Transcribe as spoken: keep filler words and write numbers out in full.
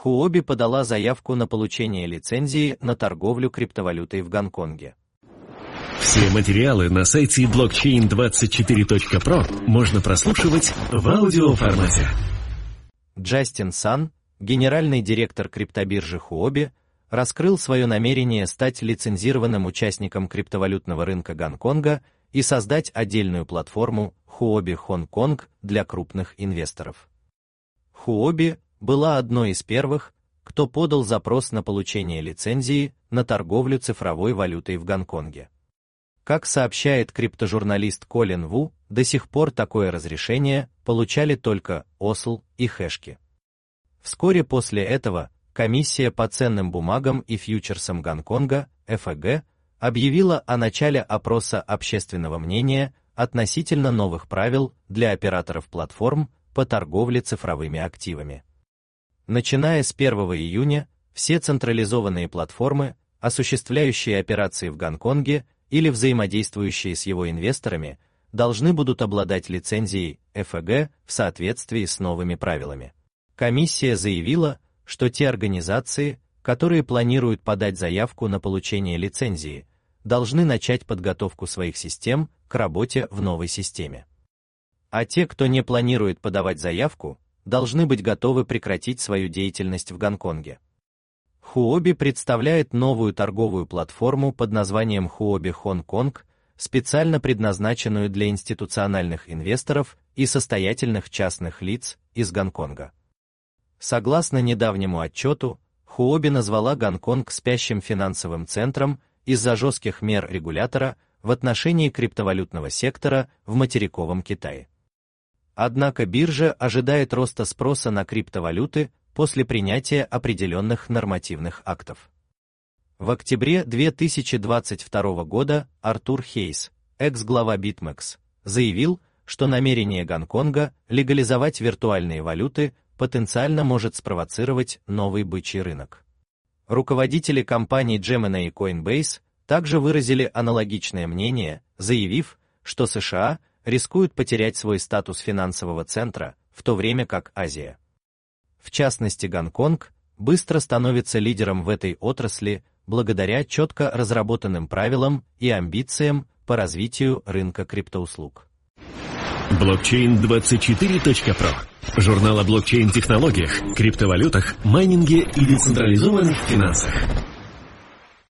Huobi подала заявку на получение лицензии на торговлю криптовалютой в Гонконге. Все материалы на сайте блокчейн двадцать четыре точка про можно прослушивать в аудиоформате. Джастин Сан, генеральный директор криптобиржи Huobi, раскрыл свое намерение стать лицензированным участником криптовалютного рынка Гонконга и создать отдельную платформу Huobi Hong Kong для крупных инвесторов. Huobi была одной из первых, кто подал запрос на получение лицензии на торговлю цифровой валютой в Гонконге. Как сообщает криптожурналист Колин Ву, до сих пор такое разрешение получали только о эс эл и хэшки. Вскоре после этого Комиссия по ценным бумагам и фьючерсам Гонконга, эф и джи, объявила о начале опроса общественного мнения относительно новых правил для операторов платформ по торговле цифровыми активами. Начиная с первого июня, все централизованные платформы, осуществляющие операции в Гонконге или взаимодействующие с его инвесторами, должны будут обладать лицензией эф и джи в соответствии с новыми правилами. Комиссия заявила, что те организации, которые планируют подать заявку на получение лицензии, должны начать подготовку своих систем к работе в новой системе. А те, кто не планирует подавать заявку, должны быть готовы прекратить свою деятельность в Гонконге. Huobi представляет новую торговую платформу под названием Huobi Hong Kong, специально предназначенную для институциональных инвесторов и состоятельных частных лиц из Гонконга. Согласно недавнему отчету, Huobi назвала Гонконг спящим финансовым центром из-за жестких мер регулятора в отношении криптовалютного сектора в материковом Китае. Однако биржа ожидает роста спроса на криптовалюты после принятия определенных нормативных актов. В октябре две тысячи двадцать второго года Артур Хейс, экс-глава BitMEX, заявил, что намерение Гонконга легализовать виртуальные валюты потенциально может спровоцировать новый бычий рынок. Руководители компаний Gemini и Coinbase также выразили аналогичное мнение, заявив, что США рискуют потерять свой статус финансового центра, в то время как Азия. В частности, Гонконг быстро становится лидером в этой отрасли благодаря четко разработанным правилам и амбициям по развитию рынка криптоуслуг. блокчейн двадцать четыре точка про. Журнал о блокчейн-технологиях, криптовалютах, майнинге и децентрализованных финансах.